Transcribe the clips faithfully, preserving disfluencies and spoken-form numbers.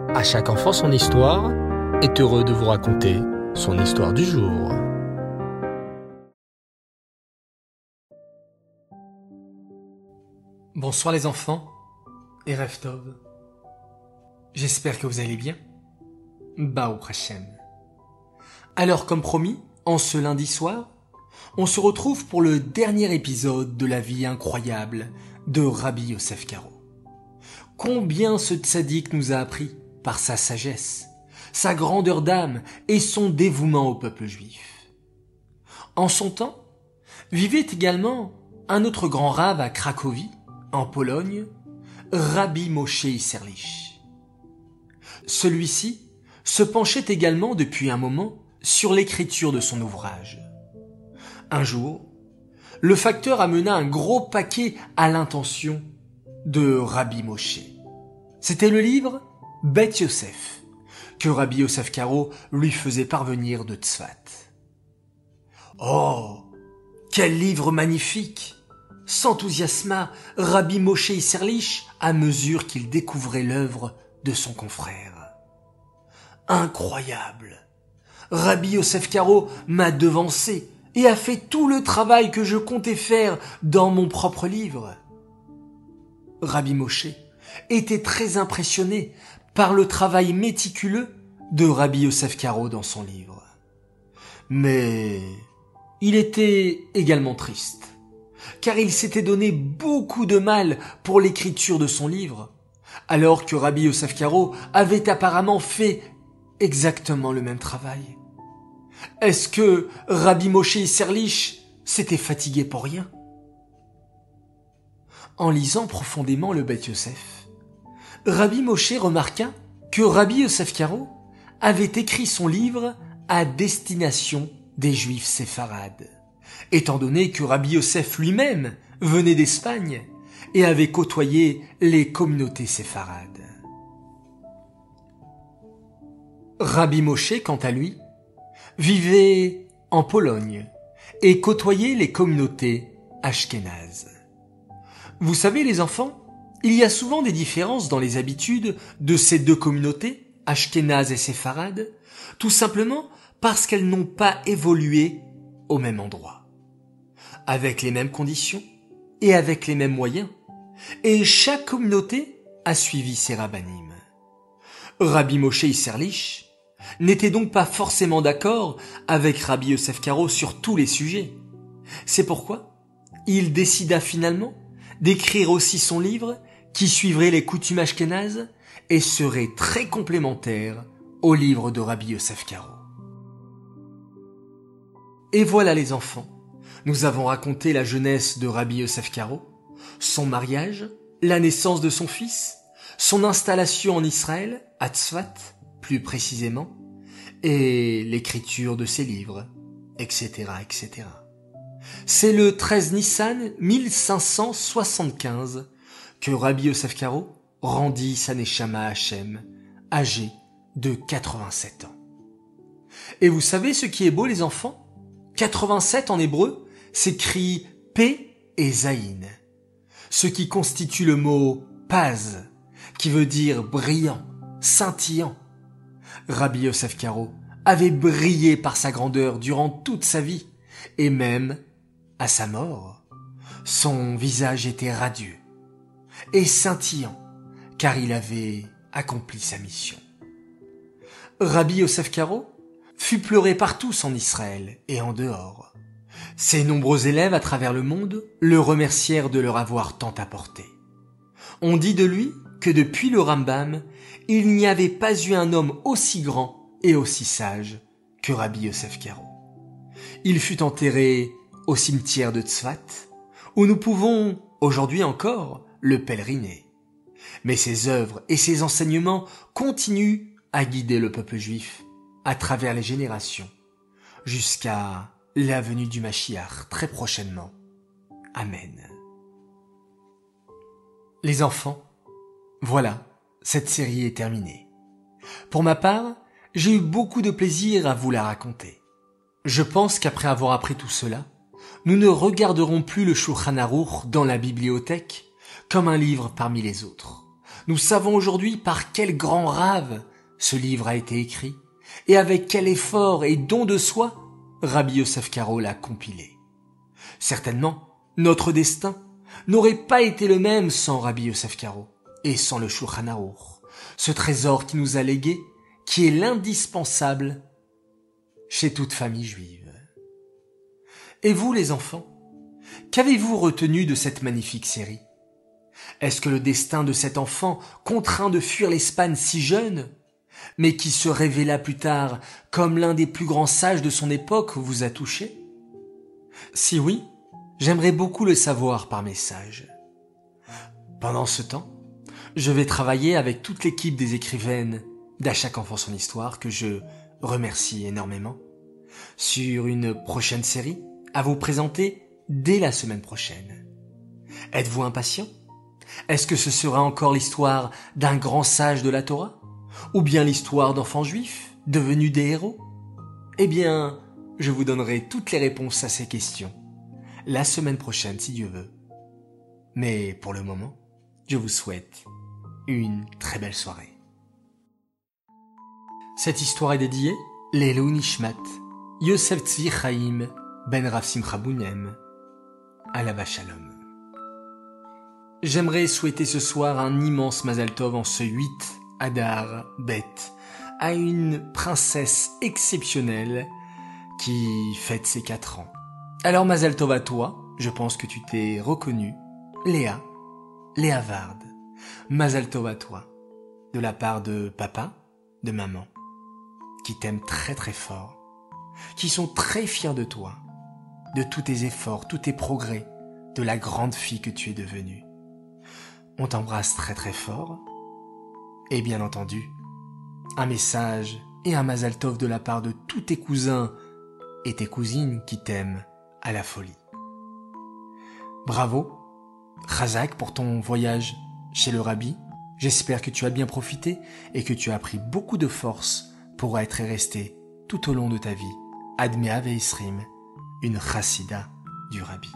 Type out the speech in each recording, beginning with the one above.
À chaque enfant son histoire est heureux de vous raconter son histoire du jour. Bonsoir les enfants et Erev Tov. J'espère que vous allez bien. Baou Hashem. Alors comme promis, en ce lundi soir, on se retrouve pour le dernier épisode de la vie incroyable de Rabbi Yosef Karo. Combien ce tzaddik nous a appris par sa sagesse, sa grandeur d'âme et son dévouement au peuple juif. En son temps, vivait également un autre grand rave à Cracovie, en Pologne, Rabbi Moshe Isserlich. Celui-ci se penchait également depuis un moment sur l'écriture de son ouvrage. Un jour, le facteur amena un gros paquet à l'intention de Rabbi Moshe. C'était le livre Bet Yosef, que Rabbi Yosef Karo lui faisait parvenir de Tzfat. Oh, quel livre magnifique! S'enthousiasma Rabbi Moshe Isserlich à mesure qu'il découvrait l'œuvre de son confrère. Incroyable! Rabbi Yosef Karo m'a devancé et a fait tout le travail que je comptais faire dans mon propre livre. Rabbi Moshe était très impressionné par le travail méticuleux de Rabbi Yosef Karo dans son livre. Mais il était également triste, car il s'était donné beaucoup de mal pour l'écriture de son livre, alors que Rabbi Yosef Karo avait apparemment fait exactement le même travail. Est-ce que Rabbi Moshe Isserlich s'était fatigué pour rien? En lisant profondément le Bet Yosef, Rabbi Moshe remarqua que Rabbi Yosef Karo avait écrit son livre à destination des Juifs séfarades, étant donné que Rabbi Yosef lui-même venait d'Espagne et avait côtoyé les communautés séfarades. Rabbi Moshe, quant à lui, vivait en Pologne et côtoyait les communautés ashkénazes. Vous savez les enfants, il y a souvent des différences dans les habitudes de ces deux communautés, ashkénazes et séfarades, tout simplement parce qu'elles n'ont pas évolué au même endroit, avec les mêmes conditions et avec les mêmes moyens, et chaque communauté a suivi ses rabbinim. Rabbi Moshe Isserlich n'était donc pas forcément d'accord avec Rabbi Yosef Karo sur tous les sujets. C'est pourquoi il décida finalement d'écrire aussi son livre qui suivrait les coutumes ashkénazes et serait très complémentaire au livre de Rabbi Yosef Karo. Et voilà les enfants, nous avons raconté la jeunesse de Rabbi Yosef Karo, son mariage, la naissance de son fils, son installation en Israël, à Tzfat, plus précisément, et l'écriture de ses livres, et cetera, et cetera. C'est le treize Nissan mille cinq cent soixante-quinze que Rabbi Yosef Karo rendit sa neshama à Hachem, âgé de quatre-vingt-sept ans. Et vous savez ce qui est beau les enfants? quatre-vingt-sept en hébreu s'écrit P et Zaïn, ce qui constitue le mot Paz, qui veut dire brillant, scintillant. Rabbi Yosef Karo avait brillé par sa grandeur durant toute sa vie, et même à sa mort, son visage était radieux et scintillant, car il avait accompli sa mission. Rabbi Yosef Karo fut pleuré par tous en Israël et en dehors. Ses nombreux élèves à travers le monde le remercièrent de leur avoir tant apporté. On dit de lui que depuis le Rambam, il n'y avait pas eu un homme aussi grand et aussi sage que Rabbi Yosef Karo. Il fut enterré au cimetière de Tzfat, où nous pouvons, aujourd'hui encore, le pèleriner. Mais ses œuvres et ses enseignements continuent à guider le peuple juif à travers les générations, jusqu'à la venue du Mashiach très prochainement. Amen. Les enfants, voilà, cette série est terminée. Pour ma part, j'ai eu beaucoup de plaisir à vous la raconter. Je pense qu'après avoir appris tout cela, nous ne regarderons plus le Shulchan Aruch dans la bibliothèque comme un livre parmi les autres. Nous savons aujourd'hui par quel grand rave ce livre a été écrit et avec quel effort et don de soi Rabbi Yosef Karo l'a compilé. Certainement, notre destin n'aurait pas été le même sans Rabbi Yosef Karo et sans le Shulchan Aruch, ce trésor qui nous a légué, qui est l'indispensable chez toute famille juive. Et vous les enfants, qu'avez-vous retenu de cette magnifique série? Est-ce que le destin de cet enfant, contraint de fuir l'Espagne si jeune, mais qui se révéla plus tard comme l'un des plus grands sages de son époque, vous a touché? Si oui, j'aimerais beaucoup le savoir par message. Pendant ce temps, je vais travailler avec toute l'équipe des écrivaines d'À chaque enfant son histoire, que je remercie énormément, sur une prochaine série à vous présenter dès la semaine prochaine. Êtes-vous impatient? Est-ce que ce sera encore l'histoire d'un grand sage de la Torah? Ou bien l'histoire d'enfants juifs devenus des héros? Eh bien, je vous donnerai toutes les réponses à ces questions la semaine prochaine si Dieu veut. Mais pour le moment, je vous souhaite une très belle soirée. Cette histoire est dédiée Leilou Nishmat Yosef Tzvi Chaim Ben Rav Simcha Bounem Alava Shalom. J'aimerais souhaiter ce soir un immense Mazal Tov en ce huit Adar Bet à une princesse exceptionnelle qui fête ses quatre ans. Alors Mazal Tov à toi, je pense que tu t'es reconnu, Léa, Léa Vard. Mazal Tov à toi, de la part de papa, de maman, qui t'aiment très très fort, qui sont très fiers de toi, de tous tes efforts, tous tes progrès, de la grande fille que tu es devenue. On t'embrasse très très fort, et bien entendu, un message et un Mazal Tov de la part de tous tes cousins et tes cousines qui t'aiment à la folie. Bravo, Chazak, pour ton voyage chez le Rabbi. J'espère que tu as bien profité et que tu as pris beaucoup de force pour être et rester tout au long de ta vie Admea Veisrim, une chassida du Rabbi.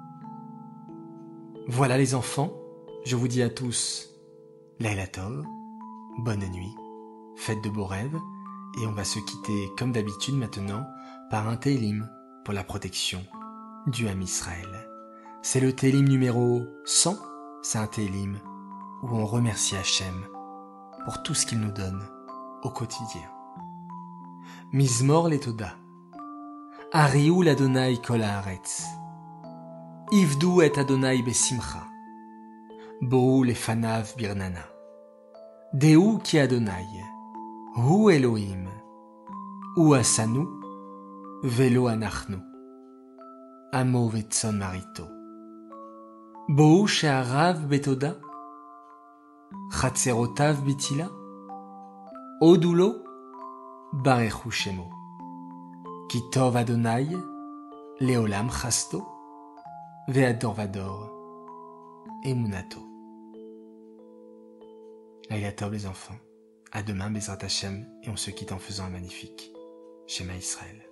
Voilà les enfants, je vous dis à tous Laila Tov, bonne nuit, faites de beaux rêves, et on va se quitter comme d'habitude maintenant par un Télim pour la protection du Ham Israël. C'est le Télim numéro cent, c'est un Télim où on remercie Hachem pour tout ce qu'il nous donne au quotidien. Mizmor Letoda, Ariou l'Adonai kol haaretz, Ivdu et Adonai besimcha, Bou lefanav birnana, Deu ki Adonai, Hu Elohim, Hu asanu, Velo anachnu, Amo vetzon marito, Bou she'arav betoda, Chatzerotav bitila, Odulo, Barechu shemo, Ki tov Adonai, Leolam chasto, Ve'ador vador, Emunato. Laila Tov les enfants, à demain Bezrat Hashem, et on se quitte en faisant un magnifique Shema Israël.